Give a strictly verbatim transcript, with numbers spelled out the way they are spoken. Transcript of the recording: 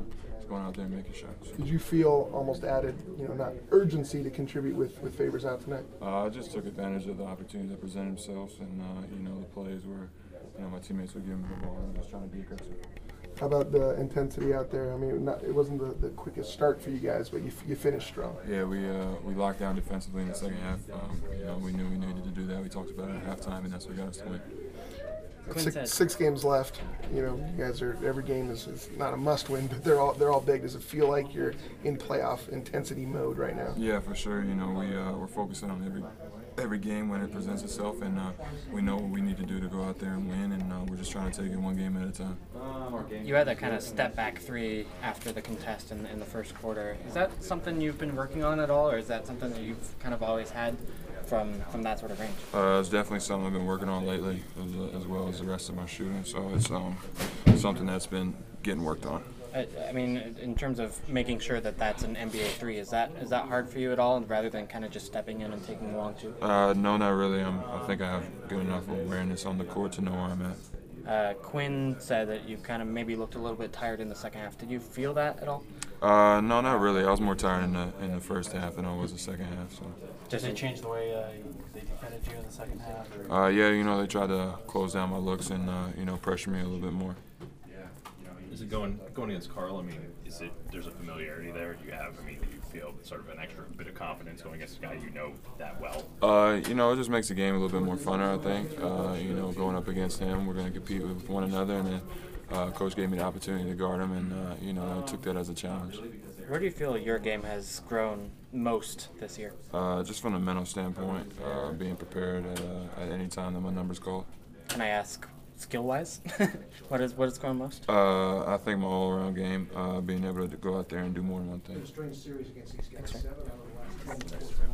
just going out there and making shots. Did you feel almost added, you know, not urgency to contribute with, with Favors out tonight? Uh, I just took advantage of the opportunities that presented themselves, and uh, you know, the plays where you know my teammates would give me the ball and just trying to be aggressive. How about the intensity out there? I mean, not, it wasn't the, the quickest start for you guys, but you, you finished strong. Yeah, we uh, we locked down defensively in the second half. Um, you know, we knew we needed to do that. We talked about it at halftime, and that's what got us to win. Six, six games left. You know, you guys are every game is, is not a must-win, but they're all they're all big. Does it feel like you're in playoff intensity mode right now? Yeah, for sure. You know, we uh, we're focusing on every every game when it presents itself, and uh, we know what we need to do to go out there and win, and uh, we're just trying to take it one game at a time. You had that kind of step back three after the contest in, in the first quarter. Is that something you've been working on at all, or is that something that you've kind of always had from from that sort of range? Uh, it's definitely something I've been working on lately, as, as well as the rest of my shooting. So it's um, something that's been getting worked on. I, I mean, in terms of making sure that that's an N B A three, is that is that hard for you at all, rather than kind of just stepping in and taking a long two? Uh, no, not really. I'm, I think I have good enough awareness on the court to know where I'm at. Uh, Quinn said that you kind of maybe looked a little bit tired in the second half. Did you feel that at all? Uh, no, not really. I was more tired in the in the first half than I was the second half. So. Does it change the way uh, they defended you in the second half? Or? Uh, yeah, you know, they tried to close down my looks and uh, you know, pressure me a little bit more. Is it going going against Carl? I mean, is it there's a familiarity there? Do you have? I mean, do you feel sort of an extra bit of confidence going against a guy you know that well? Uh, you know, it just makes the game a little bit more funner, I think. Uh, you know, going up against him, we're going to compete with one another, and then uh, Coach gave me the opportunity to guard him, and uh, you know, I took that as a challenge. Where do you feel your game has grown most this year? Uh, just from a mental standpoint, uh, being prepared at, uh, at any time that my number's called. Can I ask, skill-wise, what is what is grown most? Uh, I think my all-around game, uh, being able to go out there and do more than one thing.